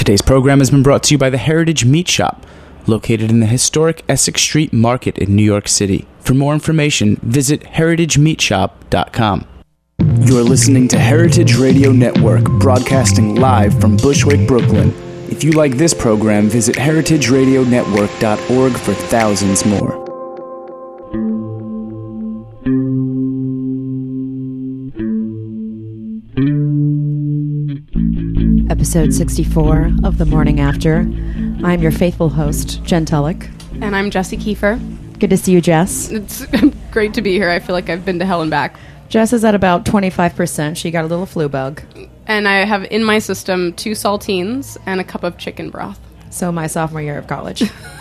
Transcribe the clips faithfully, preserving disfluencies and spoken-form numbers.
Today's program has been brought to you by the Heritage Meat Shop, located in the historic Essex Street Market in New York City. For more information, visit heritage meat shop dot com. You're listening to Heritage Radio Network, broadcasting live from Bushwick, Brooklyn. If you like this program, visit heritage radio network dot org for thousands more. Episode sixty-four of The Morning After. I'm your faithful host, Jen Tulloch. And I'm Jessie Kiefer. Good to see you, Jess. It's great to be here. I feel like I've been to hell and back. Jess is at about twenty-five percent. She got a little flu bug. And I have in my system two saltines and a cup of chicken broth. So my sophomore year of college.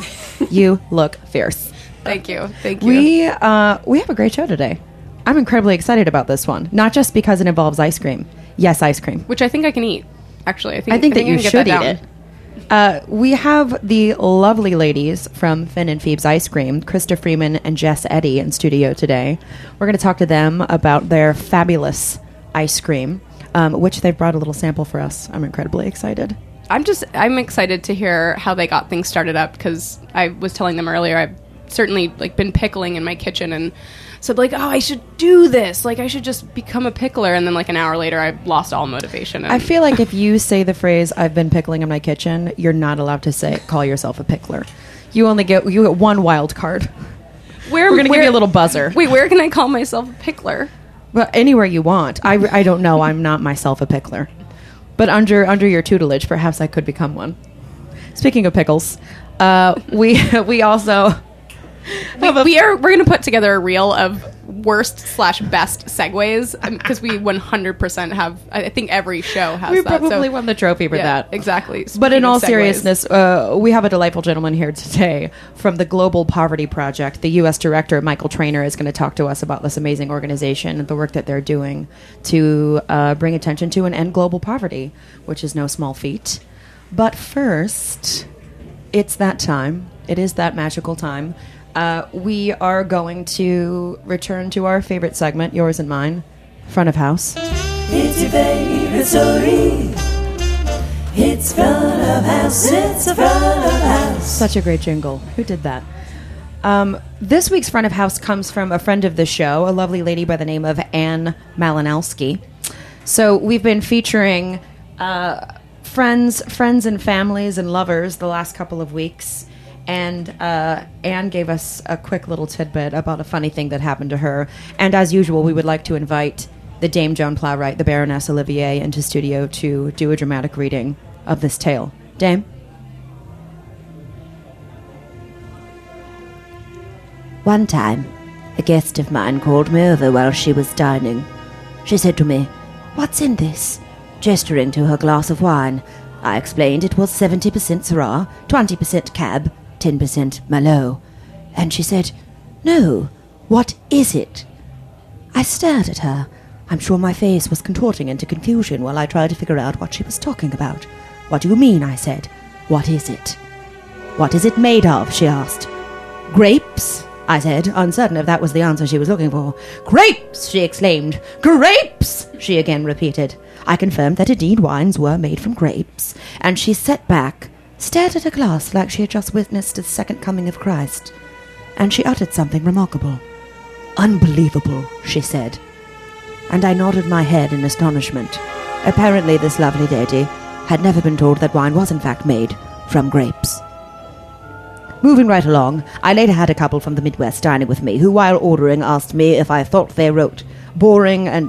You look fierce. Thank you. Thank you. We, uh, we have a great show today. I'm incredibly excited about this one. Not just because it involves ice cream. Yes, ice cream. Which I think I can eat, actually. I think, I think I that think you I can should get that eat it. Uh, we have the lovely ladies from Finn and Phoebe's Ice Cream, Krista Freeman and Jess Eddy, in studio today. We're going to talk to them about their fabulous ice cream, um, which they've brought a little sample for us. I'm incredibly excited. I'm just, I'm excited to hear how they got things started up, because I was telling them earlier, I've certainly like been pickling in my kitchen and said like, oh, I should do this. Like I should just become a pickler. And then like an hour later, I lost all motivation. And I feel like if you say the phrase, I've been pickling in my kitchen, you're not allowed to say, call yourself a pickler. You only get, you get one wild card. Where, We're going to where, give you a little buzzer. Wait, where can I call myself a pickler? Well, anywhere you want. I, I don't know. I'm not myself a pickler. But under under your tutelage, perhaps I could become one. Speaking of pickles, uh, we we also... We, we are we're going to put together a reel of worst slash best segues, because we one hundred percent have. I think every show has we that. We probably so, won the trophy for yeah, that. Exactly. But in all segues. seriousness, uh, we have a delightful gentleman here today from the Global Poverty Project. The U S director, Michael Trainer, is going to talk to us about this amazing organization and the work that they're doing to uh, bring attention to and end global poverty, which is no small feat. But first, it's that time. It is that magical time. Uh, we are going to return to our favorite segment, yours and mine, Front of House. It's your favorite story. It's Front of House. It's a Front of House. Such a great jingle. Who did that? Um, this week's Front of House comes from a friend of the show, a lovely lady by the name of Anne Malinowski. So we've been featuring uh, friends, friends and families and lovers the last couple of weeks. And uh, Anne gave us a quick little tidbit about a funny thing that happened to her. And as usual, we would like to invite the Dame Joan Plowright, the Baroness Olivier, into studio to do a dramatic reading of this tale. Dame? One time, a guest of mine called me over while she was dining. She said to me, "What's in this?" gesturing to her glass of wine. I explained it was seventy percent Syrah, twenty percent Cab, ten percent Merlot. And she said, "No, what is it?" I stared at her. I'm sure my face was contorting into confusion while I tried to figure out what she was talking about. "What do you mean?" I said. "What is it?" "What is it made of?" she asked. "Grapes," I said, uncertain if that was the answer she was looking for. "Grapes!" she exclaimed. "Grapes!" she again repeated. I confirmed that indeed wines were made from grapes, and she sat back, stared at her glass like she had just witnessed the second coming of Christ, and she uttered something remarkable. "Unbelievable," she said. And I nodded my head in astonishment. Apparently this lovely lady had never been told that wine was in fact made from grapes. Moving right along, I later had a couple from the Midwest dining with me, who while ordering asked me if I thought they wrote boring and...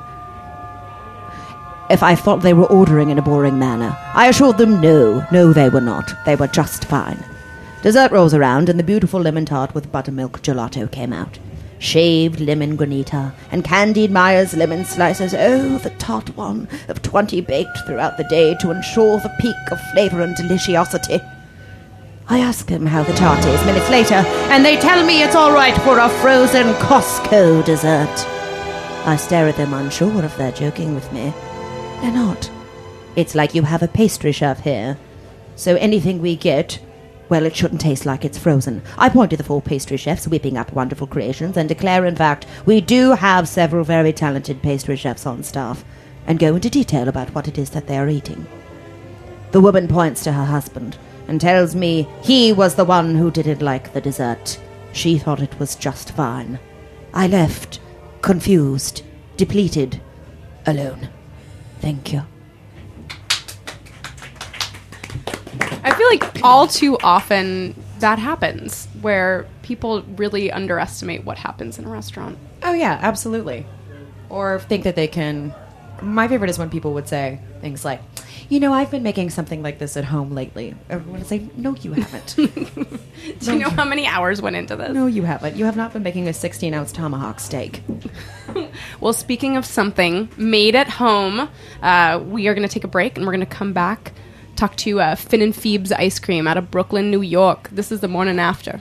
if I thought they were ordering in a boring manner. I assured them no, no they were not. They were just fine. Dessert rolls around and the beautiful lemon tart with buttermilk gelato came out. Shaved lemon granita and candied Myers lemon slices. Oh, the tart one of twenty baked throughout the day to ensure the peak of flavor and deliciosity. I ask them how the tart is minutes later, and they tell me it's all right for a frozen Costco dessert. I stare at them unsure if they're joking with me. They're not. It's like you have a pastry chef here. So anything we get, well, it shouldn't taste like it's frozen. I point to the four pastry chefs whipping up wonderful creations and declare, in fact, we do have several very talented pastry chefs on staff, and go into detail about what it is that they are eating. The woman points to her husband and tells me he was the one who didn't like the dessert. She thought it was just fine. I left, confused, depleted, alone. Thank you. I feel like all too often that happens, where people really underestimate what happens in a restaurant. Oh, yeah, absolutely. Or think that they can... My favorite is when people would say things like, you know, I've been making something like this at home lately. Everyone would say, no, you haven't. Do you know how many hours went into this? No, you haven't. You have not been making a sixteen-ounce tomahawk steak. Well, speaking of something made at home, uh, we are going to take a break, and we're going to come back, talk to uh, Finn and Phoebe's Ice Cream out of Brooklyn, New York. This is the morning after.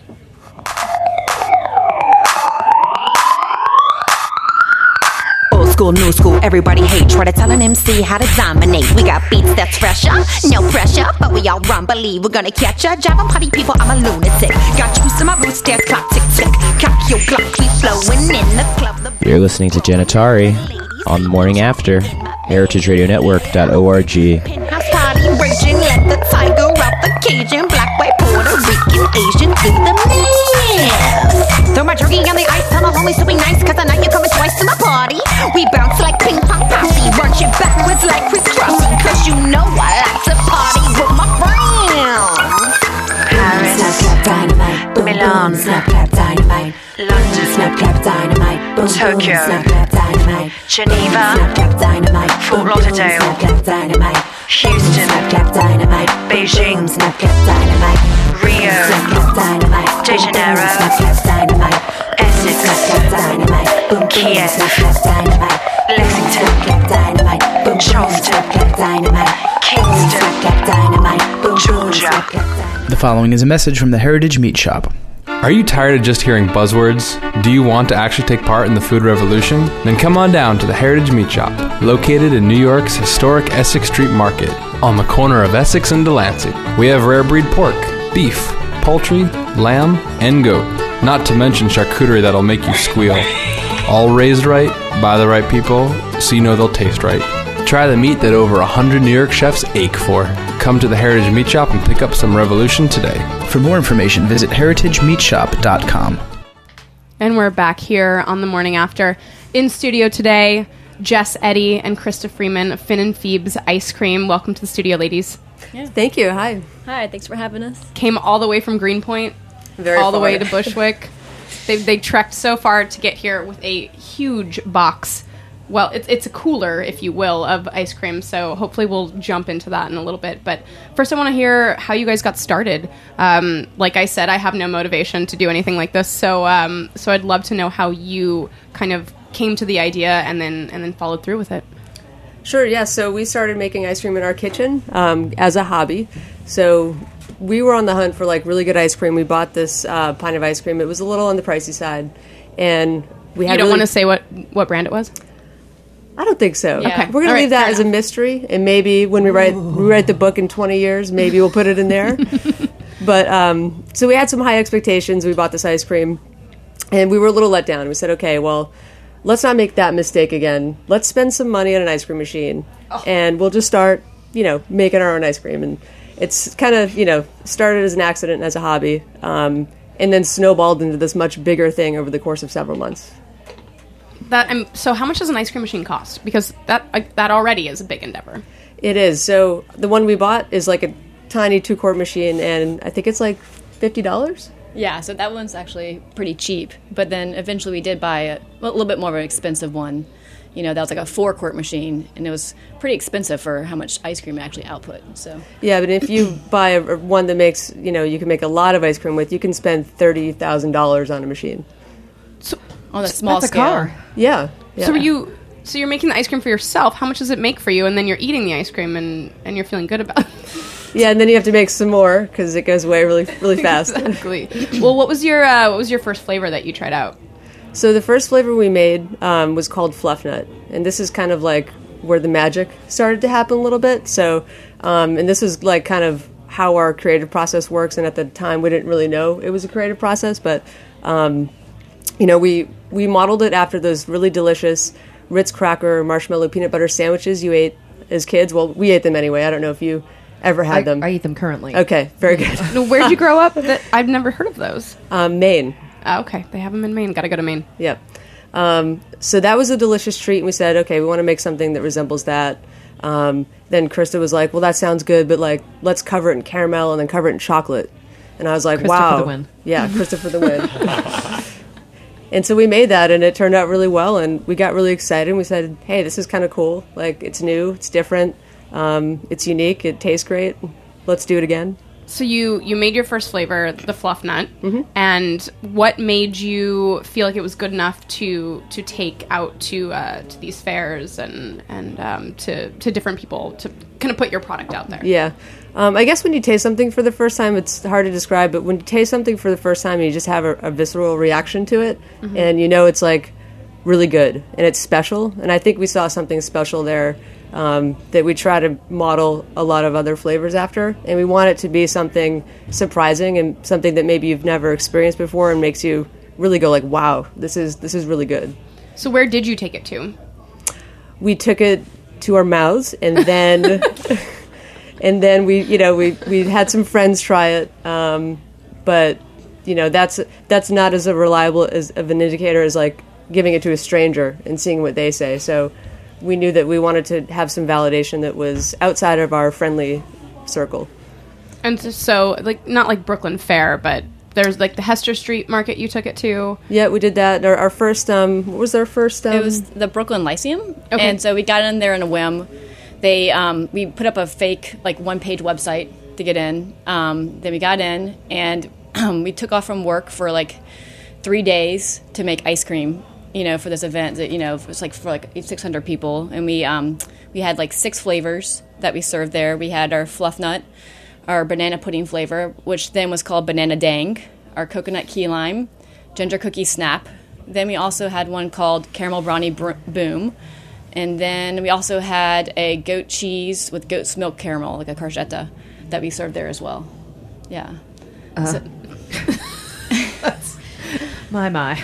Old school, new school, everybody hate. Try to tell an M C how to dominate. We got beats that's fresher, no pressure, but we all run, believe we're gonna catch ya. Driving party people, I'm a lunatic. Got juice in my boots, stairs, clock, tick, tick. Cock your clock, we flowing in the club. The You're listening to Janitari on the morning after, heritage radio network dot org. Penthouse party raging, let the tiger out the cage. And black, white, Puerto Rican, Asian, do the mix. Throw my jerky on the ice, tell my homies to be nice, cause I know you're coming twice to my party. We bounce like ping pong posse, run shit backwards like Chris Crossy, cause you know I like to party with my friends. Paris, snap, clap, dynamite, boom, Milan, boom, snap, clap, dynamite, London, snap, clap, dynamite, boom, Tokyo, boom, snap, clap, dynamite, Geneva, snap, clap, dynamite, Fort Lauderdale, snap, clap, dynamite, Houston, snap, clap, dynamite, Beijing, boom, snap, clap, dynamite, Rio, snap, clap, dynamite, De Janeiro, snap, clap, dynamite, Essex, snap, clap, dynamite, boom, Kiev, snap, clap, dynamite, Lexington, snap, clap, dynamite, boom, Charleston, snap, clap, dynamite, Kingston, snap, clap, dynamite, boom, Georgia, snap, clap, dynamite. The following is a message from the Heritage Meat Shop. Are you tired of just hearing buzzwords? Do you want to actually take part in the food revolution? Then come on down to the Heritage Meat Shop, located in New York's historic Essex Street Market, on the corner of Essex and Delancey. We have rare breed pork, beef, poultry, lamb, and goat, not to mention charcuterie that'll make you squeal. All raised right, by the right people, so you know they'll taste right. Try the meat that over one hundred New York chefs ache for. Come to the Heritage Meat Shop and pick up some revolution today. For more information, visit heritage meat shop dot com. And we're back here on the morning after. In studio today, Jess Eddy and Krista Freeman of Finn and Phoebe's Ice Cream. Welcome to the studio, ladies. Yeah. Thank you. Hi. Hi, thanks for having us. Came all the way from Greenpoint, Very all the far. way to Bushwick. they, they trekked so far to get here with a huge box. Well, it's it's a cooler, if you will, of ice cream, so hopefully we'll jump into that in a little bit. But first I want to hear how you guys got started. Um, like I said, I have no motivation to do anything like this, so um, so I'd love to know how you kind of came to the idea and then and then followed through with it. Sure, yeah. So we started making ice cream in our kitchen um, as a hobby. So we were on the hunt for like really good ice cream. We bought this uh, pint of ice cream. It was a little on the pricey side. And we had You don't really- want to say what, what brand it was? I don't think so. Yeah. Okay. We're going All to right, leave that fair as a enough. mystery, and maybe when we write we write the book in twenty years, maybe we'll put it in there. But um, so we had some high expectations. We bought this ice cream, and we were a little let down. We said, okay, well, let's not make that mistake again. Let's spend some money on an ice cream machine, Oh. and we'll just start, you know, making our own ice cream. And it's kind of, you know, started as an accident and as a hobby, um, and then snowballed into this much bigger thing over the course of several months. That um, so how much does an ice cream machine cost? Because that uh, that already is a big endeavor. It is. So the one we bought is like a tiny two-quart machine, and I think it's like fifty dollars. Yeah, so that one's actually pretty cheap. But then eventually we did buy a, well, a little bit more of an expensive one. You know, that was like a four-quart machine, and it was pretty expensive for how much ice cream it actually output. So Yeah, but if you buy a, a one that makes, you know, you can make a lot of ice cream with, you can spend thirty thousand dollars on a machine. on a small That's a scale. car. Yeah. yeah. So you so you're making the ice cream for yourself. How much does it make for you? And then you're eating the ice cream and, and you're feeling good about it. Yeah, and then you have to make some more because it goes away really, really fast. Exactly. Well, what was your uh, what was your first flavor that you tried out? So the first flavor we made um, was called Fluff Nut, and this is kind of like where the magic started to happen a little bit. So, um, and this was like kind of how our creative process works. And at the time, we didn't really know it was a creative process, but um, you know, we we modeled it after those really delicious Ritz cracker marshmallow peanut butter sandwiches you ate as kids. Well, we ate them anyway. I don't know if you ever had I, them. I eat them currently. Okay, very good. No, where'd you grow up? That I've never heard of those. Um, Maine. Oh, okay, they have them in Maine. Got to go to Maine. Yep. Um, so that was a delicious treat, and we said, okay, we want to make something that resembles that. Um, then Krista was like, well, that sounds good, but like, let's cover it in caramel and then cover it in chocolate. And I was like, Krista wow. for the win. Yeah, Krista for the win. And so we made that, and it turned out really well, and we got really excited. And we said, hey, this is kind of cool. Like, it's new, it's different, um, it's unique, it tastes great. Let's do it again. So you you made your first flavor, the fluff nut, Mm-hmm. and what made you feel like it was good enough to to take out to uh, to these fairs and and um, to to different people to kind of put your product out there? Yeah. Um, I guess when you taste something for the first time, it's hard to describe, but when you taste something for the first time, you just have a, a visceral reaction to it, Mhm. and you know it's like really good, and it's special. And I think we saw something special there um, that we try to model a lot of other flavors after, and we want it to be something surprising and something that maybe you've never experienced before and makes you really go like, wow, this is this is really good. So where did you take it to? We took it to our mouths, and then and then we you know we we had some friends try it, um, but you know that's that's not as a reliable as of an indicator as like giving it to a stranger and seeing what they say. So we knew that we wanted to have some validation that was outside of our friendly circle. And so, so like not like Brooklyn Fair, but there's like the Hester Street Market you took it to. Yeah, we did that. Our, our first, um, what was our first? Um, It was the Brooklyn Lyceum, Okay. and so we got in there in a whim. They um, we put up a fake like one page website to get in. Um, then we got in, and um, we took off from work for like three days to make ice cream. You know, for this event that you know it was like for like six hundred people, and we um, we had like six flavors that we served there. We had our fluff nut, our banana pudding flavor, which then was called banana dang, our coconut key lime, ginger cookie snap. Then we also had one called caramel brownie br- boom. And then we also had a goat cheese with goat's milk caramel, like a cargetta, that we served there as well. Yeah. Uh, So- my, my.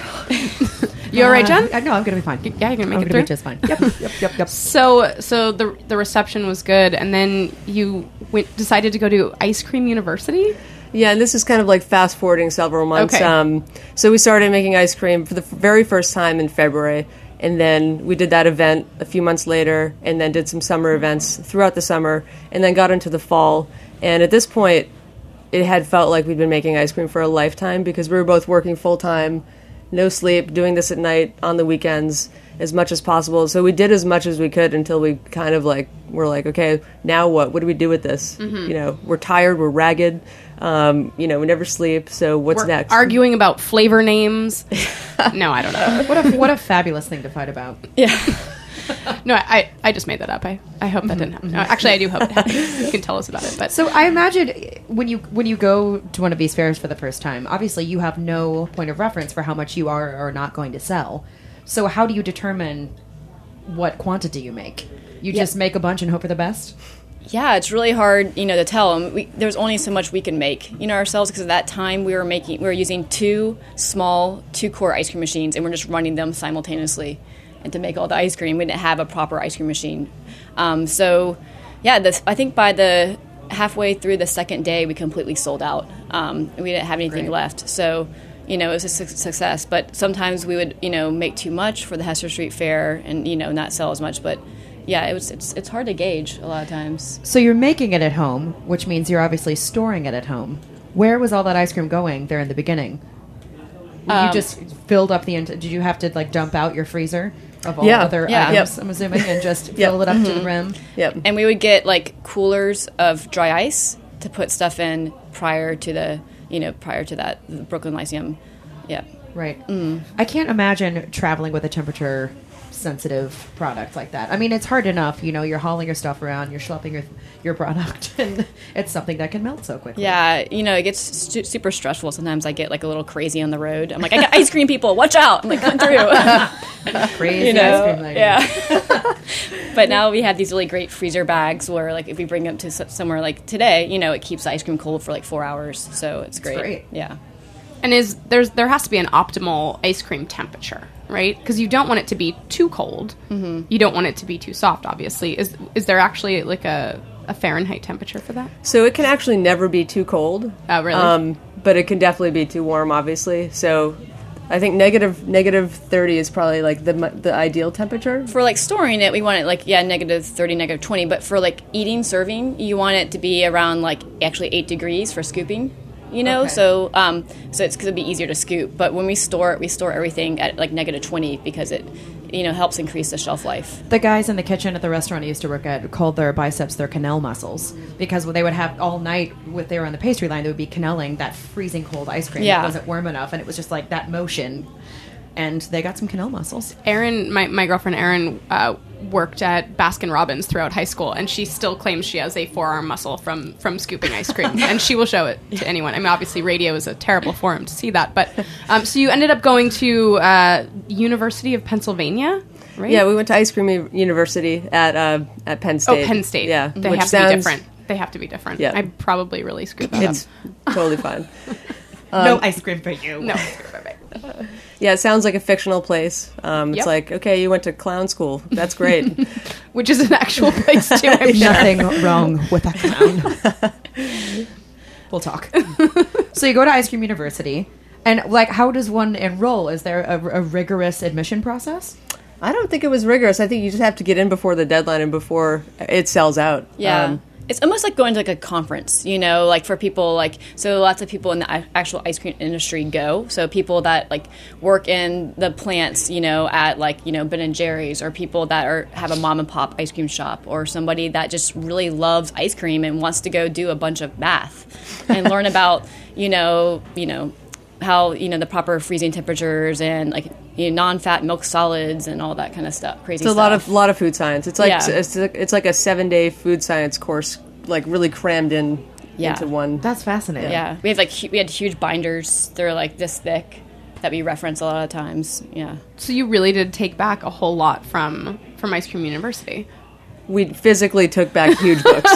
You all right, Jen? Uh, no, I'm going to be fine. Yeah, you're gonna make I'm it gonna through. be just fine. Yep, yep, yep, yep. So, so the the reception was good, and then you went, decided to go to Ice Cream University. Yeah, and this is kind of like fast forwarding several months. Okay. Um, so we started making ice cream for the f- very first time in February, and then we did that event a few months later, and then did some summer events throughout the summer, and then got into the fall. And at this point, it had felt like we'd been making ice cream for a lifetime because we were both working full time, no sleep, doing this at night, on the weekends, as much as possible. So we did as much as we could until we kind of like were like, okay, now what? What do we do with this? Mhm. You know, we're tired, we're ragged, um, you know, we never sleep. So what's We're next? arguing about flavor names. No, I don't know. What a what a fabulous thing to fight about. Yeah. No, I, I just made that up. I, I hope that didn't happen. No, actually, I do hope it happened. You can tell us about it. But So I imagine when you when you go to one of these fairs for the first time, obviously you have no point of reference for how much you are or are not going to sell. So how do you determine what quantity you make? You Yeah. just make a bunch and hope for the best? Yeah, it's really hard, you know, to tell them. We, there's only so much we can make, you know, ourselves because at that time we were making, we were using two small two-core ice cream machines, and we're just running them simultaneously, and to make all the ice cream, we didn't have a proper ice cream machine. Um, so, yeah, this, I think by the halfway through the second day, we completely sold out. Um, and we didn't have anything Great. left. So, you know, it was a su- success. But sometimes we would, you know, make too much for the Hester Street Fair and, you know, not sell as much. But yeah, it was it's it's hard to gauge a lot of times. So you're making it at home, which means you're obviously storing it at home. Where was all that ice cream going there in the beginning? You Um, just filled up the. Ent- did you have to like dump out your freezer of all Yeah. other Yeah. items? Yep. I'm assuming, and just Yep. fill it up to the rim. Yep. And we would get like coolers of dry ice to put stuff in prior to the, you know, prior to that the Brooklyn Lyceum. Yeah. Right. I can't imagine traveling with a temperature sensitive product like that. I mean, it's hard enough, you know, you're hauling your stuff around, you're schlepping your your product, and it's something that can melt so quickly. Yeah, you know, it gets stu- super stressful. Sometimes I get like a little crazy on the road. I'm like, I got ice cream people, watch out! I'm like, come through. Crazy You know, ice cream lady. yeah. But now we have these really great freezer bags where, like, if we bring them to s- somewhere like today, you know, it keeps the ice cream cold for like four hours. So it's great. great. Yeah. and is there's there has to be an optimal ice cream temperature, right? Because you don't want it to be too cold. Mm-hmm. You don't want it to be too soft. Obviously, is is there actually like a a Fahrenheit temperature for that? So it can actually never be too cold. Oh, really? Um, but it can definitely be too warm, obviously. So I think negative negative thirty is probably like the the ideal temperature. For like storing it, we want it like, yeah, negative thirty, negative twenty. But for like eating, serving, you want it to be around like actually eight degrees for scooping. You know, Okay. so um, so it's going to be easier to scoop. But when we store it, we store everything at like negative twenty because it, you know, helps increase the shelf life. The guys in the kitchen at the restaurant I used to work at called their biceps their cannelle muscles because they would have all night, if they were on the pastry line, they would be cannelling that freezing cold ice cream Yeah. that wasn't warm enough, and it was just like that motion. And they got some cannelle muscles. Erin, my, my girlfriend Erin, uh, worked at Baskin Robbins throughout high school, and she still claims she has a forearm muscle from, from scooping ice cream, and she will show it to anyone. I mean, obviously, radio is a terrible forum to see that, but um, so you ended up going to uh, University of Pennsylvania, right? Yeah, we went to Ice Cream U- University at uh, at Penn State. Oh, Penn State. Yeah, They which have to sounds- be different. They have to be different. Yeah. I probably really screwed that It's up. totally fine. no ice cream for you. No, perfect. Yeah, it sounds like a fictional place. Um, it's Yep. like, okay, you went to clown school. That's great. Which is an actual place too, I'm sure. Nothing wrong with that clown. We'll talk. So you go to Ice Cream University, and like, how does one enroll? Is there a, a rigorous admission process? I don't think it was rigorous. I think you just have to get in before the deadline and before it sells out. Yeah. Um, it's almost like going to like a conference, you know, like for people like, so lots of people in the i- actual ice cream industry go. So people that like work in the plants, you know, at like, you know, Ben and Jerry's, or people that are have a mom and pop ice cream shop, or somebody that just really loves ice cream and wants to go do a bunch of math and learn about, you know, you know, how, you know, the proper freezing temperatures and like, you know, non-fat milk solids and all that kind of stuff. Crazy It's a stuff. lot of lot of food science. It's like Yeah. it's, it's like a seven day food science course, like really crammed in Yeah. into one. That's fascinating. Yeah, we have like hu- we had huge binders. They're like this thick that we reference a lot of times. Yeah, So you really did take back a whole lot from from Ice Cream University. We physically took back huge books.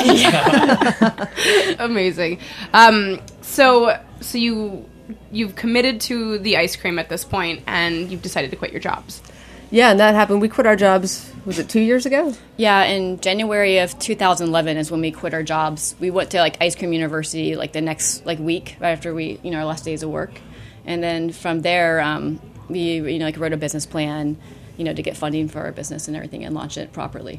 Amazing. Um, so so you you've committed to the ice cream at this point, and you've decided to quit your jobs. Yeah, and that happened. We quit our jobs. Was it two years ago? yeah. In January of two thousand eleven is when we quit our jobs. We went to like Ice Cream University like the next like week right after we you know our last days of work, and then from there um, we you know like wrote a business plan, you know, to get funding for our business and everything and launch it properly.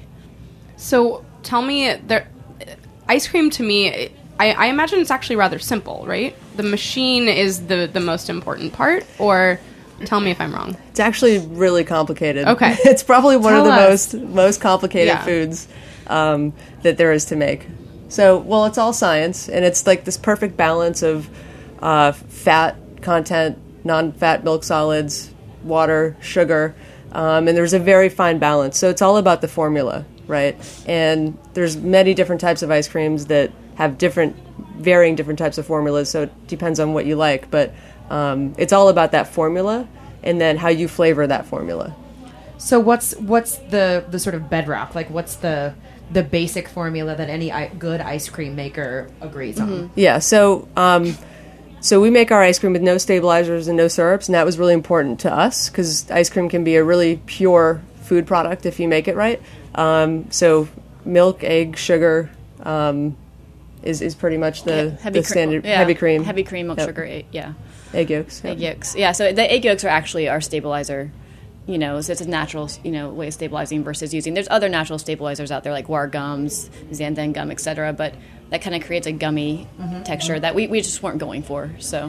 So tell me, there, ice cream to me, I, I imagine it's actually rather simple, right? The machine is the, the most important part, or tell me if I'm wrong. It's actually really complicated. Okay. It's probably one Tell of the us. most most complicated Yeah. foods um, that there is to make. So, well, it's all science, and it's like this perfect balance of uh, fat content, non-fat milk solids, water, sugar, um, and there's a very fine balance. So it's all about the formula, right? And there's many different types of ice creams that have different, varying different types of formulas, so it depends on what you like, but um, it's all about that formula and then how you flavor that formula. So what's what's the the sort of bedrock? Like, what's the the basic formula that any I- good ice cream maker agrees on? Yeah, so um, so we make our ice cream with no stabilizers and no syrups, and that was really important to us because ice cream can be a really pure food product if you make it right. Um, so milk, egg, sugar um, is is pretty much the, heavy the cre- standard yeah, heavy cream, heavy cream, milk Yep. sugar, egg, yeah. egg yolks. Egg Yep. yolks. Yeah, so the egg yolks are actually our stabilizer. You know, so it's a natural, you know, way of stabilizing versus using. There's other natural stabilizers out there like guar gums, xanthan gum, et cetera. But that kind of creates a gummy texture that we, we just weren't going for. So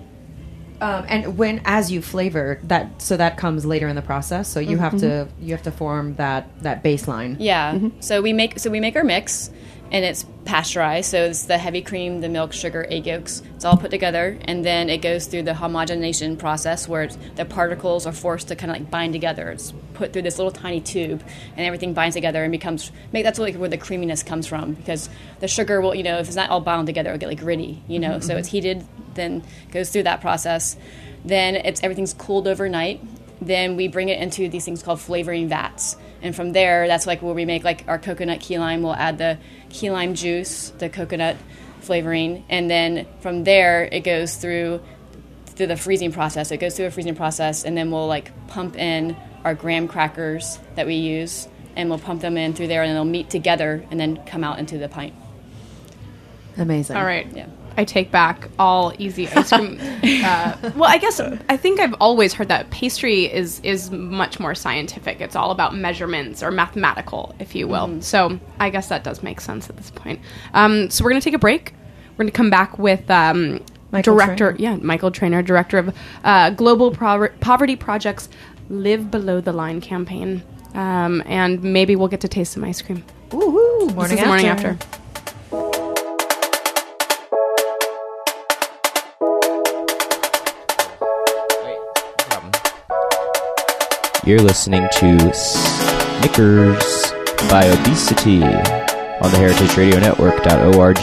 Um, and when as you flavor that, so that comes later in the process. So you have to you have to form that that baseline. yeah, so we make so we make our mix, and it's pasteurized. So it's the heavy cream, the milk, sugar, egg yolks. It's all put together, and then it goes through the homogenization process where it's, the particles are forced to kind of like bind together. It's put through this little tiny tube, and everything binds together and becomes. Make that's like where the creaminess comes from, because the sugar will, you know, if it's not all bound together, it'll get like gritty, you know. So it's heated, then goes through that process. Then it's everything's cooled overnight. Then we bring it into these things called flavoring vats. And from there, that's like where we make like our coconut key lime. We'll add the key lime juice, the coconut flavoring. And then from there, it goes through through the freezing process. So it goes through a freezing process, and then we'll like pump in our graham crackers that we use and we'll pump them in through there, and they'll meet together and then come out into the pint. Amazing. All right. Yeah. I take back all easy ice cream. uh, well, I guess I think I've always heard that pastry is is much more scientific. It's all about measurements or mathematical, if you will. Mm-hmm. So I guess that does make sense at this point. Um, so we're going to take a break. We're going to come back with um, Michael director, Trainer. yeah, Michael Trainer, director of uh, Global Pro- Poverty Project's Live Below the Line campaign, um, and maybe we'll get to taste some ice cream. Woohoo! Morning this is after. the morning after. You're listening to Snickers by Obesity on the heritage radio network dot org.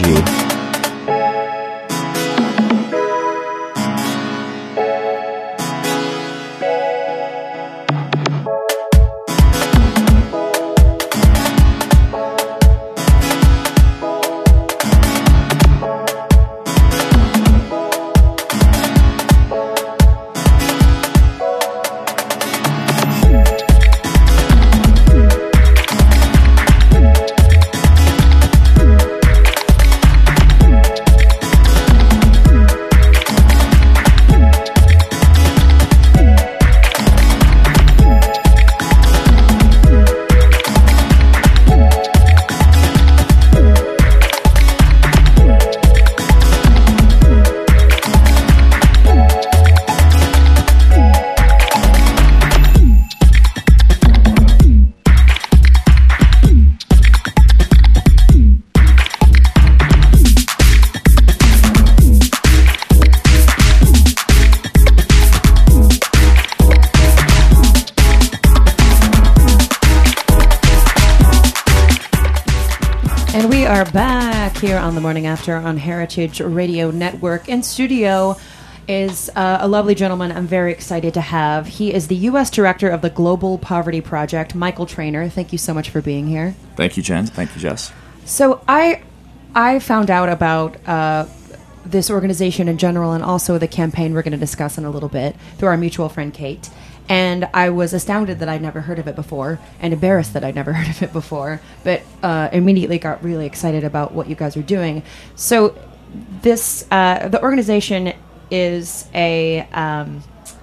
are back here on The Morning After on Heritage Radio Network. In studio is uh, a lovely gentleman I'm very excited to have. He is the U S Director of the Global Poverty Project, Michael Trainer. Thank you so much for being here. Thank you, Jen. Thank you, Jess. So I, I found out about uh, this organization in general and also the campaign we're going to discuss in a little bit through our mutual friend Kate. And I was astounded that I'd never heard of it before and embarrassed that I'd never heard of it before, but uh, immediately got really excited about what you guys are doing. So this, uh, the organization is a, um,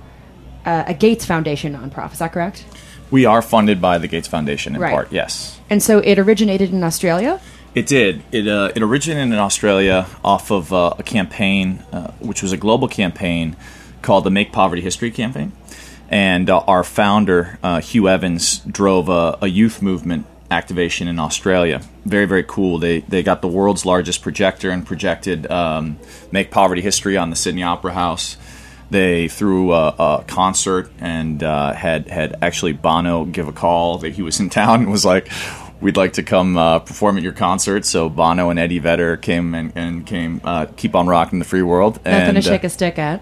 uh, a Gates Foundation nonprofit, is that correct? We are funded by the Gates Foundation in Right. part, yes. And so it originated in Australia? It did. It uh, it originated in Australia off of uh, a campaign, uh, which was a global campaign called the Make Poverty History campaign. And uh, our founder, uh, Hugh Evans, drove a, a youth movement activation in Australia. Very, very cool. They they got the world's largest projector and projected um, Make Poverty History on the Sydney Opera House. They threw a, a concert and uh, had, had actually Bono give a call that he was in town and was like, we'd like to come uh, perform at your concert. So Bono and Eddie Vedder came and, and came uh, Keep on Rocking the Free World. Nothing and, to shake uh, a stick at.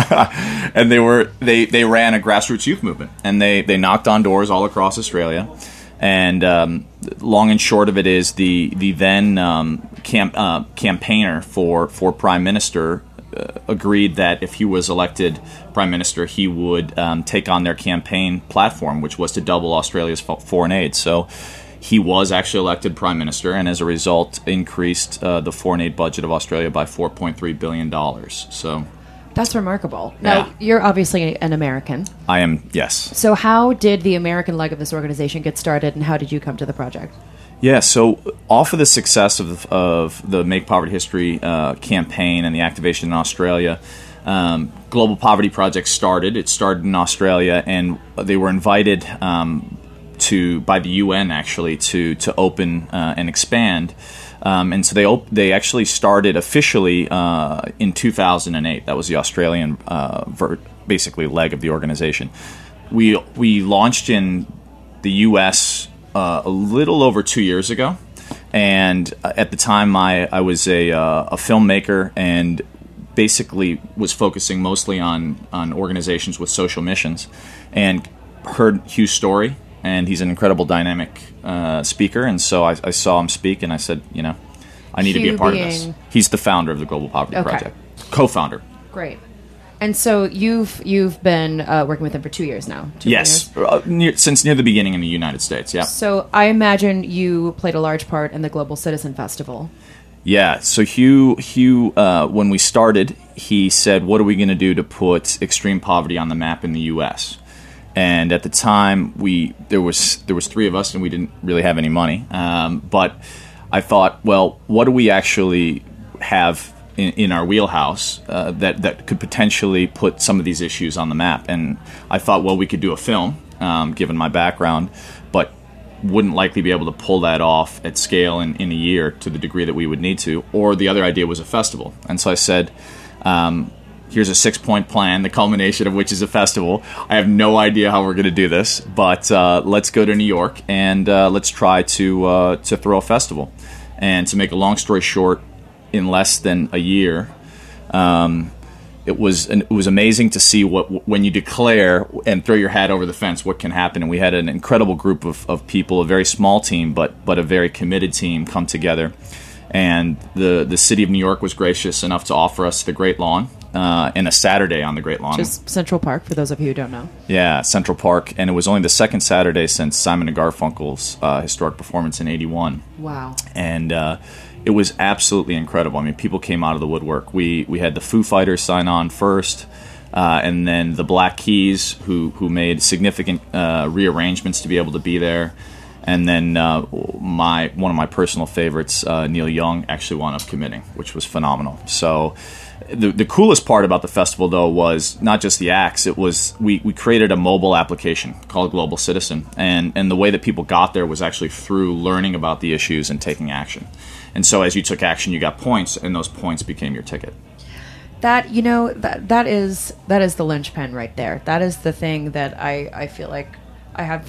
and they were they, they ran a grassroots youth movement, and they, they knocked on doors all across Australia. And um, long and short of it is the the then um, camp, uh, campaigner for for Prime Minister uh, agreed that if he was elected Prime Minister, he would um, take on their campaign platform, which was to double Australia's fo- foreign aid. So he was actually elected Prime Minister, and as a result, increased uh, the foreign aid budget of Australia by four point three billion dollars. So That's remarkable. Now, Yeah. you're obviously an American. I am, yes. So how did the American leg of this organization get started, and how did you come to the project? Yeah, so off of the success of, of the Make Poverty History uh, campaign and the activation in Australia, um, Global Poverty Project started. It started in Australia, and they were invited um, to by the U N actually to to open uh, and expand. Um, and so they op- they actually started officially uh, in two thousand eight. That was the Australian uh, ver- basically leg of the organization. We we launched in the U S uh, a little over two years ago, and uh, at the time I I was a uh, a filmmaker and basically was focusing mostly on on organizations with social missions, and heard Hugh's story. And he's an incredible dynamic uh, speaker, and so I, I saw him speak, and I said, you know, I need to be Hugh a part of this. being- He's the founder of the Global Poverty Okay. Project, co-founder. Great. And so you've you've been uh, working with them for two years now. Two Yes, years? uh, near, since near the beginning in the United States. Yeah. So I imagine you played a large part in the Global Citizen Festival. Yeah. So Hugh, Hugh, uh, when we started, he said, "What are we going to do to put extreme poverty on the map in the U S?" And at the time, we there was there was three of us, and we didn't really have any money. Um, but I thought, well, what do we actually have in, in our wheelhouse uh, that that could potentially put some of these issues on the map? And I thought, well, we could do a film, um, given my background, but wouldn't likely be able to pull that off at scale in, in a year to the degree that we would need to. Or the other idea was a festival. And so I said, um, here's a six-point plan, the culmination of which is a festival. I have no idea how we're going to do this, but uh, let's go to New York and uh, let's try to uh, to throw a festival. And to make a long story short, in less than a year, um, it was an, it was amazing to see what when you declare and throw your hat over the fence, what can happen. And we had an incredible group of, of people, a very small team, but but a very committed team, come together. And the the city of New York was gracious enough to offer us the Great Lawn uh, and a Saturday on the Great Lawn. Just Central Park, for those of you who don't know. Yeah, Central Park. And it was only the second Saturday since Simon and Garfunkel's uh, historic performance in eighty-one. Wow. And uh, it was absolutely incredible. I mean, people came out of the woodwork. We we had the Foo Fighters sign on first, uh, and then the Black Keys, who, who made significant uh, rearrangements to be able to be there. And then uh, my one of my personal favorites, uh, Neil Young, actually wound up committing, which was phenomenal. So the the coolest part about the festival, though, was not just the acts. It was we, we created a mobile application called Global Citizen. And, and the way that people got there was actually through learning about the issues and taking action. And so as you took action, you got points, and those points became your ticket. That, you know, that that is that is the linchpin right there. That is the thing that I, I feel like I have...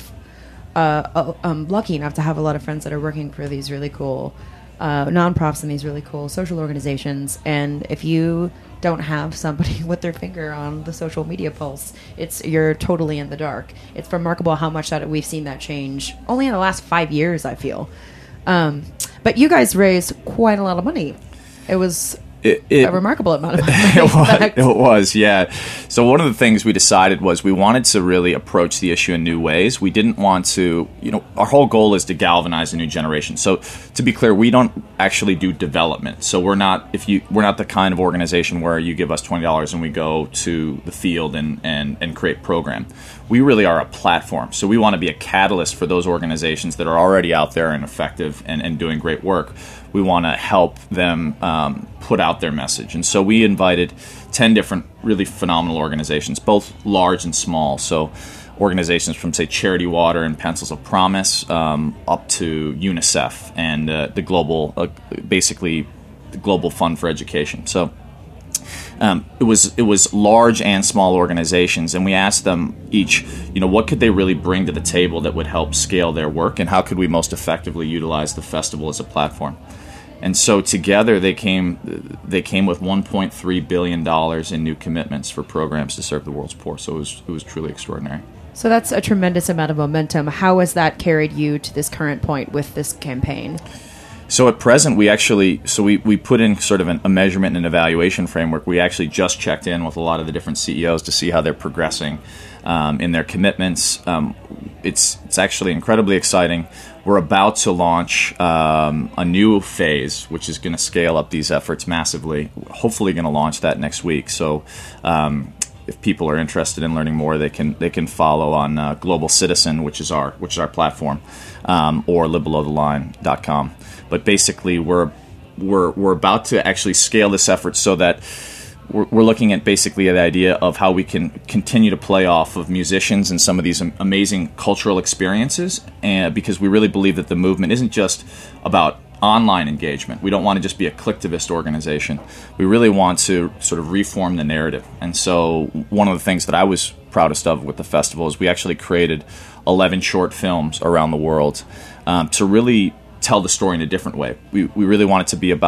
Uh, I'm lucky enough to have a lot of friends that are working for these really cool uh, nonprofits and these really cool social organizations. And if you don't have somebody with their finger on the social media pulse, it's you're totally in the dark. It's remarkable how much that we've seen that change only in the last five years, I feel. Um, but you guys raised quite a lot of money. It was... It, it, a remarkable amount of money. It was, it was, yeah. So one of the things we decided was we wanted to really approach the issue in new ways. We didn't want to, you know, our whole goal is to galvanize a new generation. So to be clear, we don't actually do development. So we're not, if you, we're not the kind of organization where you give us twenty dollars and we go to the field and, and, and create program. We really are a platform. So we want to be a catalyst for those organizations that are already out there and effective and, and doing great work. We want to help them um, put out their message. And so we invited ten different really phenomenal organizations, both large and small. So organizations from, say, Charity Water and Pencils of Promise um, up to UNICEF and uh, the global, uh, basically the Global Fund for Education. So Um, it was it was large and small organizations, and we asked them each, you know, what could they really bring to the table that would help scale their work, and how could we most effectively utilize the festival as a platform. And so together they came they came with one point three billion dollars in new commitments for programs to serve the world's poor. So it was it was truly extraordinary. So that's a tremendous amount of momentum. How has that carried you to this current point with this campaign? So at present, we actually, so we, we put in sort of an, a measurement and evaluation framework. We actually just checked in with a lot of the different C E Os to see how they're progressing um, in their commitments. Um, it's it's actually incredibly exciting. We're about to launch um, a new phase, which is going to scale up these efforts massively. Hopefully going to launch that next week. So um, if people are interested in learning more, they can they can follow on uh, Global Citizen, which is our which is our platform, um, or live below the line dot com. But basically, we're we're we're about to actually scale this effort so that we're, we're looking at basically the idea of how we can continue to play off of musicians and some of these amazing cultural experiences, and because we really believe that the movement isn't just about online engagement. We don't want to just be a collectivist organization. We really want to sort of reform the narrative. And so one of the things that I was proudest of with the festival is we actually created eleven short films around the world um, to really tell the story in a different way. We we really want it to be about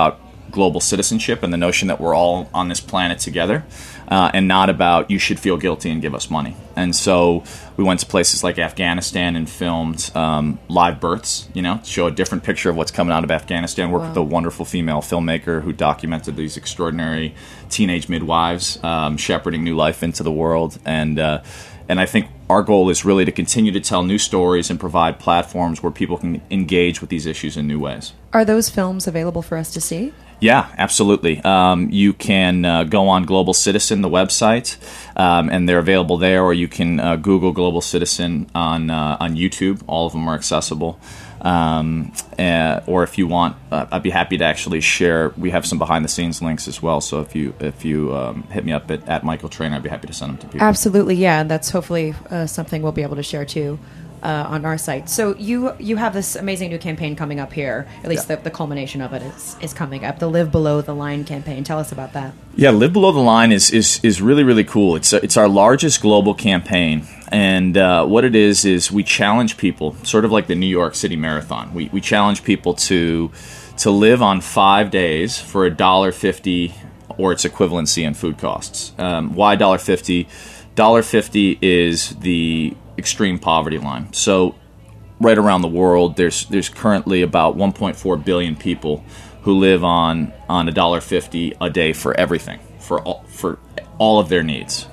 global citizenship and the notion that we're all on this planet together, uh, and not about you should feel guilty and give us money. And so we went to places like Afghanistan and filmed um, live births, you know, to show a different picture of what's coming out of Afghanistan. Worked Wow. with a wonderful female filmmaker who documented these extraordinary teenage midwives um, shepherding new life into the world. And uh, and I think our goal is really to continue to tell new stories and provide platforms where people can engage with these issues in new ways. Are those films available for us to see? Yeah, absolutely. Um, you can uh, go on Global Citizen, the website, um, and they're available there, or you can uh, Google Global Citizen on uh, on YouTube. All of them are accessible. Um, uh, or if you want, uh, I'd be happy to actually share. We have some behind-the-scenes links as well. So if you if you um, hit me up at, at Michael Trainer, I'd be happy to send them to people. Absolutely, yeah. That's hopefully uh, something we'll be able to share too. Uh, on our site. So you you have this amazing new campaign coming up here. At least Yeah. the, the culmination of it is, is coming up. The Live Below the Line campaign. Tell us about that. Yeah, Live Below the Line is is, is really, really cool. It's a, it's our largest global campaign. And uh, what it is is we challenge people, sort of like the New York City Marathon. We we challenge people to to live on five days for a dollar fifty or its equivalency in food costs. Um, why dollar fifty? Dollar fifty is the extreme poverty line. So right around the world, there's there's currently about one point four billion people who live on on a dollar fifty a day for everything, for all, for all of their needs.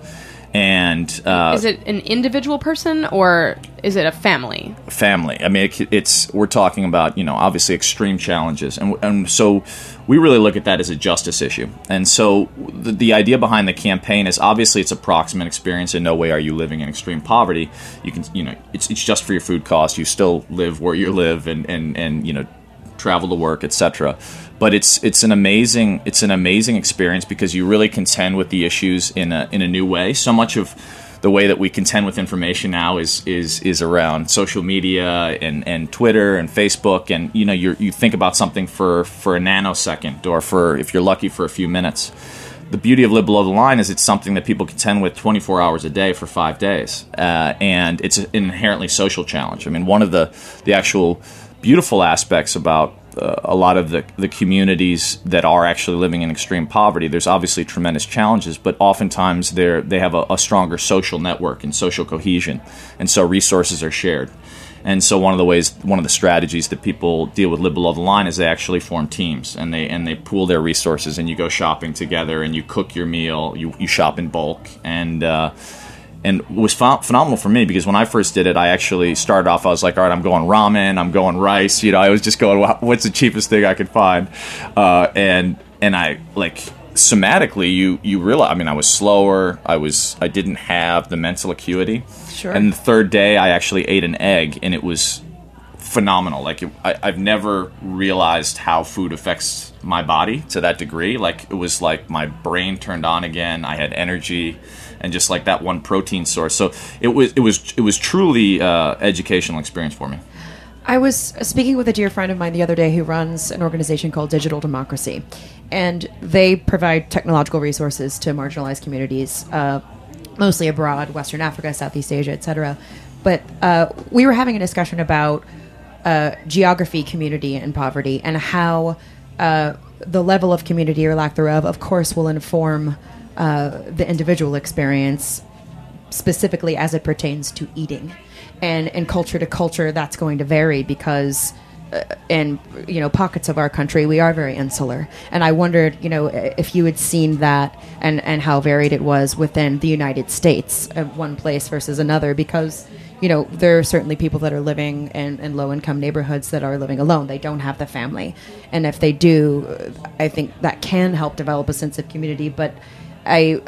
And uh, Is it an individual person or is it a family? family. I mean, it, it's we're talking about, you know, obviously extreme challenges, and and so we really look at that as a justice issue. And so the, the idea behind the campaign is obviously it's a proximate experience. In no way are you living in extreme poverty. You can, you know, it's it's just for your food costs. You still live where you live, and and and you know, travel to work, et cetera. But it's it's an amazing it's an amazing experience because you really contend with the issues in a in a new way. So much of the way that we contend with information now is is is around social media and, and Twitter and Facebook, and you know you you think about something for, for a nanosecond, or for, if you're lucky, for a few minutes. The beauty of Live Below the Line is it's something that people contend with twenty-four hours a day for five days, uh, and it's an inherently social challenge. I mean, one of the the actual beautiful aspects about uh, a lot of the, the communities that are actually living in extreme poverty, there's obviously tremendous challenges, but oftentimes they're, they have a, a stronger social network and social cohesion, and so resources are shared. And so one of the ways, one of the strategies that people deal with Live Below the Line is they actually form teams, and they and they pool their resources, and you go shopping together, and you cook your meal, you, you shop in bulk, and uh, And it was ph- phenomenal for me because when I first did it, I actually started off, I was like, all right, I'm going ramen, I'm going rice. You know, I was just going, what's the cheapest thing I could find? Uh, and and I, like, somatically, you, you realize, I mean, I was slower. I was, I didn't have the mental acuity. Sure. And the third day, I actually ate an egg, and it was phenomenal. Like, it, I, I've never realized how food affects my body to that degree. Like, it was like my brain turned on again. I had energy. And just like that one protein source, so it was it was it was truly uh, educational experience for me. I was speaking with a dear friend of mine the other day who runs an organization called Digital Democracy, and they provide technological resources to marginalized communities, uh, mostly abroad, Western Africa, Southeast Asia, et cetera. But uh, we were having a discussion about uh, geography, community, and poverty, and how uh, the level of community or lack thereof, of course, will inform Uh, the individual experience, specifically as it pertains to eating, and and culture to culture, that's going to vary because, uh, in you know pockets of our country, we are very insular. And I wondered, you know, if you had seen that and and how varied it was within the United States, of one place versus another, because you know there are certainly people that are living in, in low income neighborhoods that are living alone. They don't have the family, and if they do, I think that can help develop a sense of community, but. I,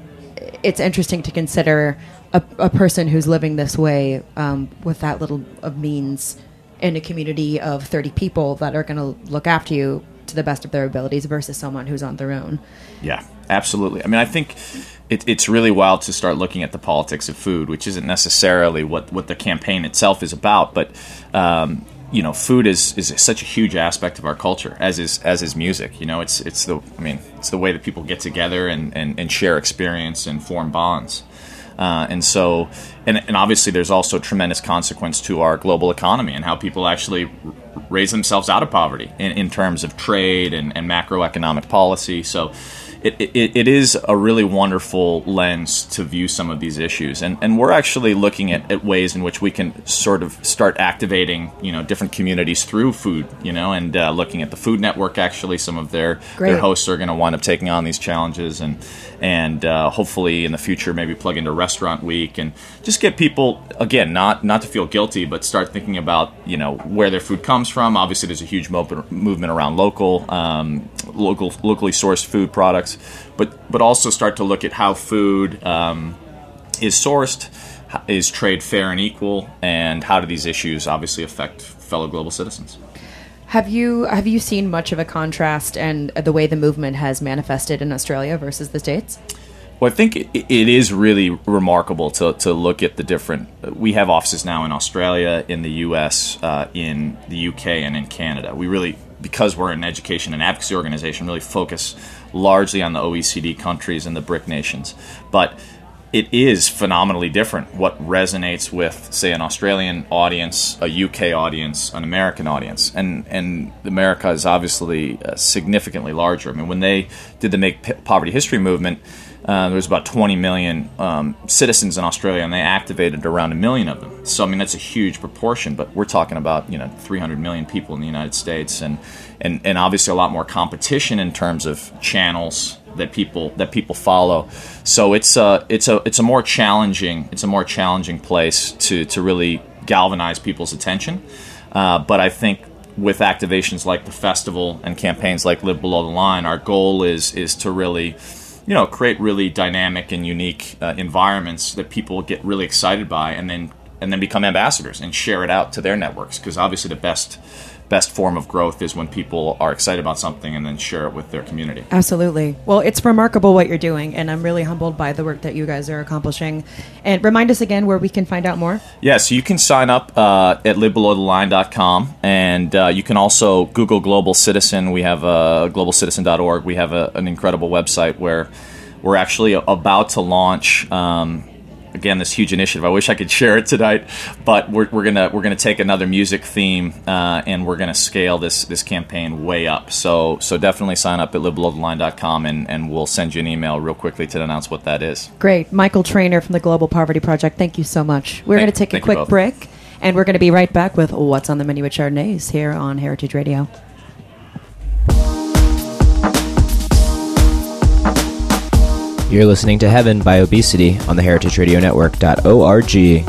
it's interesting to consider a, a person who's living this way um, with that little of means in a community of thirty people that are going to look after you to the best of their abilities versus someone who's on their own. Yeah, absolutely. I mean, I think it, it's really wild to start looking at the politics of food, which isn't necessarily what, what the campaign itself is about, but um, you know, food is, is such a huge aspect of our culture, as is as is music. You know, it's it's the I mean, it's the way that people get together and, and, and share experience and form bonds. Uh, and so, and, and obviously, there's also tremendous consequence to our global economy and how people actually raise themselves out of poverty in, in terms of trade and, and macroeconomic policy. So it, it, it is a really wonderful lens to view some of these issues. And, and we're actually looking at, at ways in which we can sort of start activating, you know, different communities through food, you know, and uh, looking at the Food Network. Actually, some of their, their hosts are going to wind up taking on these challenges, and and uh, hopefully in the future maybe plug into Restaurant Week and just get people, again, not not to feel guilty, but start thinking about, you know, where their food comes from. Obviously, there's a huge mo- movement around local, um, local, locally sourced food products, but but also start to look at how food um, is sourced, is trade fair and equal, and how do these issues obviously affect fellow global citizens. Have you have you seen much of a contrast and the way the movement has manifested in Australia versus the States? Well, I think it, it is really remarkable to, to look at the different... We have offices now in Australia, in the U S, uh, in the U K, and in Canada. We really, because we're an education and advocacy organization, really focus largely on the O E C D countries and the BRIC nations. But it is phenomenally different what resonates with, say, an Australian audience, a U K audience, an American audience. And and America is obviously uh, significantly larger. I mean, when they did the Make P- Poverty History movement, uh, there was about twenty million um, citizens in Australia, and they activated around a million of them. So, I mean, that's a huge proportion, but we're talking about, you know, three hundred million people in the United States, and, and, and obviously a lot more competition in terms of channels that people that people follow. So it's a it's a it's a more challenging it's a more challenging place to to really galvanize people's attention. Uh, but I think with activations like the festival and campaigns like Live Below the Line, our goal is is to really, you know, create really dynamic and unique uh, environments that people get really excited by, and then and then become ambassadors and share it out to their networks. Because obviously the best best form of growth is when people are excited about something and then share it with their community. Absolutely. Well, it's remarkable what you're doing, and I'm really humbled by the work that you guys are accomplishing. And remind us again where we can find out more. Yeah, so you can sign up uh, at live below the line dot com, and uh, you can also Google Global Citizen. We have uh, global citizen dot org. We have a, an incredible website where we're actually about to launch um, again, this huge initiative. I wish I could share it tonight, but we're, we're gonna we're gonna take another music theme uh, and we're gonna scale this this campaign way up. So so definitely sign up at live below the line dot com, and, and we'll send you an email real quickly to announce what that is. Great, Michael Trainer from the Global Poverty Project. Thank you so much. We're Thank, going to take a thank you quick both. break, and we're going to be right back with What's on the Menu with Chardonnays here on Heritage Radio. You're listening to Heaven by Obesity on the heritage radio network dot org.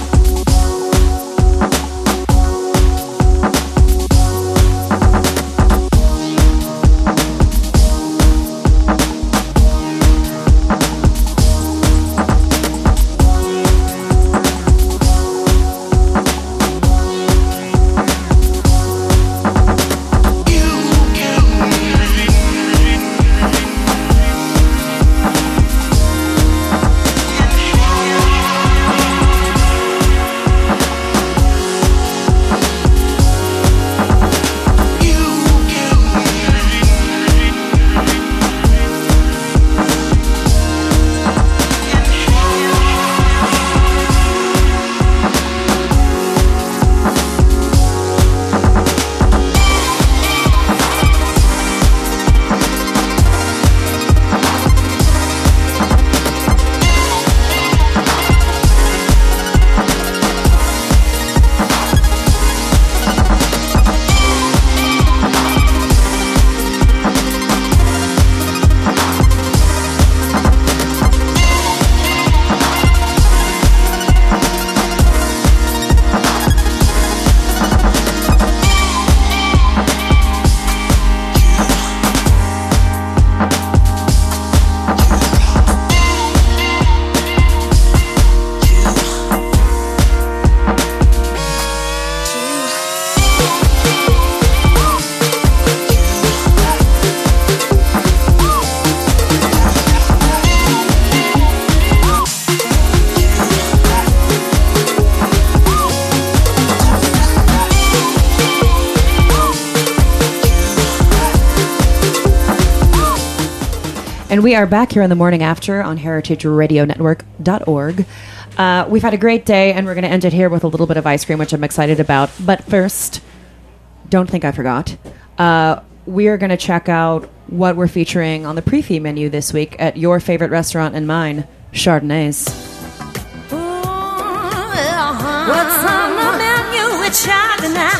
And we are back here in the morning after on heritage radio network dot org. Uh, we've had a great day, and we're going to end it here with a little bit of ice cream, which I'm excited about. But first, don't think I forgot. Uh, we are going to check out what we're featuring on the pre-fee menu this week at your favorite restaurant and mine, Chardonnay's. What's on the menu with Chardonnay?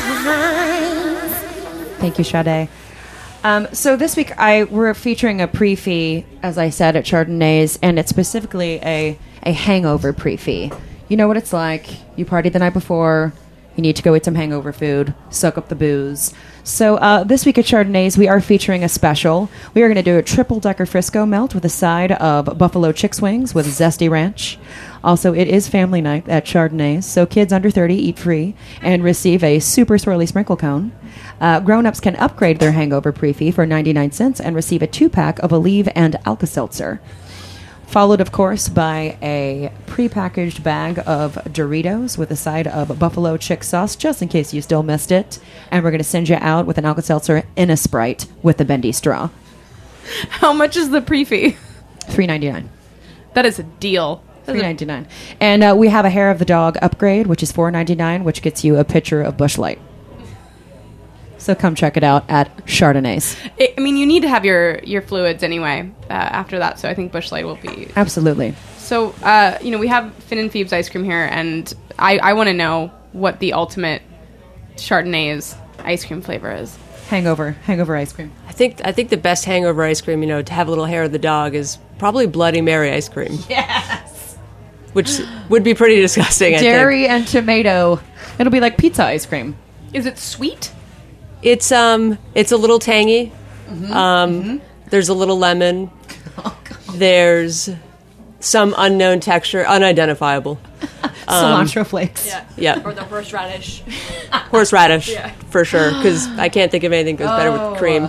Thank you, Sade. Um, so this week I we're featuring a pre-fee, as I said, at Chardonnay's, and it's specifically a, a hangover pre-fee. You know what it's like. You partied the night before. You need to go eat some hangover food, soak up the booze. So uh, this week at Chardonnay's, we are featuring a special. We are going to do a triple-decker Frisco melt with a side of buffalo chick's wings with zesty ranch. Also, it is family night at Chardonnay's, so kids under thirty eat free and receive a super swirly sprinkle cone. Uh, grown-ups can upgrade their hangover pre-fee for ninety-nine cents and receive a two-pack of Aleve and Alka-Seltzer. Followed, of course, by a prepackaged bag of Doritos with a side of buffalo chick sauce, just in case you still missed it. And we're going to send you out with an Alka-Seltzer in a Sprite with a bendy straw. How much is the pre-fee? three ninety-nine. That is a deal. three ninety-nine. And uh, we have a Hair of the Dog upgrade, which is four ninety-nine, which gets you a pitcher of Busch Light. So come check it out at Chardonnay's. I I mean, you need to have your, your fluids anyway uh, after that, so I think Busch Light will be... Absolutely. So, uh, you know, we have Finn and Phoebe's ice cream here, and I, I want to know what the ultimate Chardonnay's ice cream flavor is. Hangover. Hangover ice cream. I think I think the best hangover ice cream, you know, to have a little hair of the dog is probably Bloody Mary ice cream. Yes! Which would be pretty disgusting, I Dairy think. and tomato. It'll be like pizza ice cream. Is it sweet? It's um, it's a little tangy. Mm-hmm. Um, Mm-hmm. There's a little lemon. Oh, There's some unknown texture, unidentifiable. Um, Cilantro flakes. Yeah. Yeah. Or the horseradish. Horseradish, Yeah. for sure, because I can't think of anything that goes better Oh. with cream.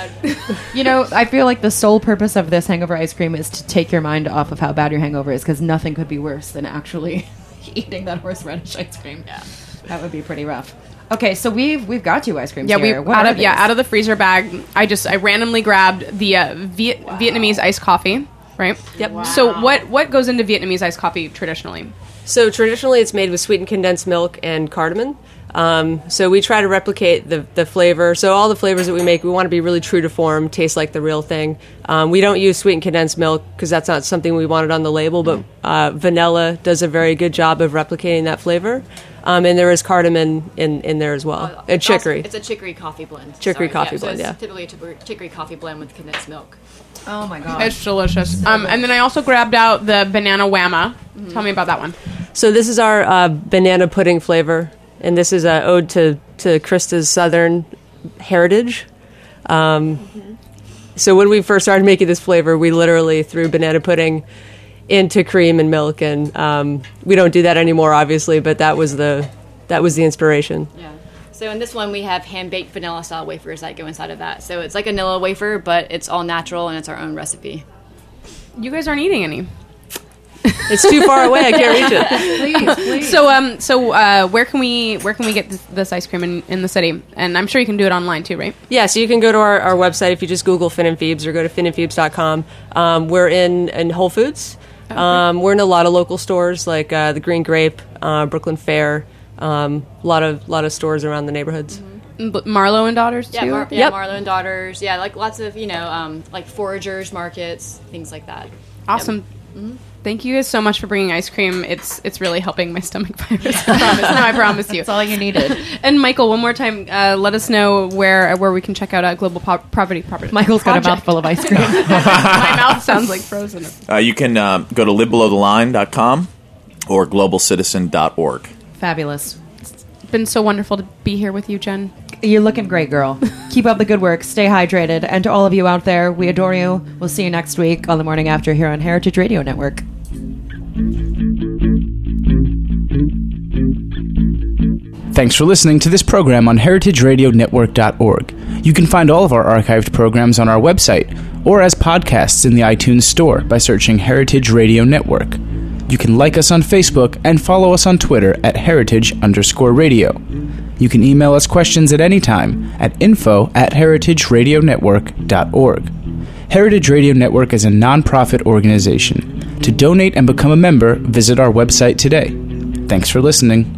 You know, I feel like the sole purpose of this hangover ice cream is to take your mind off of how bad your hangover is, because nothing could be worse than actually eating that horseradish ice cream. Yeah, that would be pretty rough. Okay, so we've we've got two ice creams Yeah, we here. What out are of yeah these? out of the freezer bag. I just I randomly grabbed the uh, Viet- Vietnamese iced coffee. Right. Yep. So what what goes into Vietnamese iced coffee traditionally? So traditionally, it's made with sweetened condensed milk and cardamom. Um, so we try to replicate the the flavor. So all the flavors that we make, we want to be really true to form, taste like the real thing. Um, we don't use sweetened condensed milk because that's not something we wanted on the label. But uh, vanilla does a very good job of replicating that flavor. Um, and there is cardamom in, in there as well. Uh, and it's also- chicory. It's a chicory coffee blend. Chicory Sorry, coffee so blend, it's yeah. typically a chicory, chicory coffee blend with condensed milk. Oh my god, It's delicious. Um, and then I also grabbed out the banana whamma. Tell me about that one. So this is our uh, banana pudding flavor, and this is an ode to, to Krista's Southern heritage. Um, so when we first started making this flavor, we literally threw banana pudding into cream and milk, and um, we don't do that anymore, obviously. But that was the that was the inspiration. Yeah. So in this one, we have hand-baked vanilla-style wafers that go inside of that. So it's like a vanilla wafer, but it's all natural, and it's our own recipe. You guys aren't eating any. It's too far away; I can't reach it. please, please. So um so uh, where can we where can we get this, this ice cream in, in the city? And I'm sure you can do it online too, right? Yeah, so you can go to our, our website if you just Google Finn and Phoebes or go to finn and phoebes dot com. Um, we're in, in Whole Foods. Um, we're in a lot of local stores like uh, the Green Grape, uh, Brooklyn Fair, um, a lot of lot of stores around the neighborhoods. But Marlowe and Daughters Yeah, too. Mar- yeah, Yep. Marlowe and Daughters. Yeah, like lots of, you know, um, like foragers markets, things like that. Awesome. Thank you guys so much for bringing ice cream. It's it's really helping my stomach virus. I promise. No, I promise you. That's all you needed. And Michael, one more time, uh, let us know where where we can check out uh, Global po- Property Property. Michael's got a Project. mouthful of ice cream. My mouth sounds like frozen. Uh, you can uh, go to live below the line dot com or global citizen dot org. Fabulous. It's been so wonderful to be here with you, Jen. You're looking great, girl. Keep up the good work. Stay hydrated. And to all of you out there, we adore you. We'll see you next week on the morning after here on Heritage Radio Network. Thanks for listening to this program on heritage radio network dot org. You can find all of our archived programs on our website or as podcasts in the iTunes Store by searching Heritage Radio Network. You can like us on Facebook and follow us on Twitter at heritage underscore radio. You can email us questions at any time at info at heritage radio network dot org. Heritage Radio Network is a nonprofit organization. To donate and become a member, visit our website today. Thanks for listening.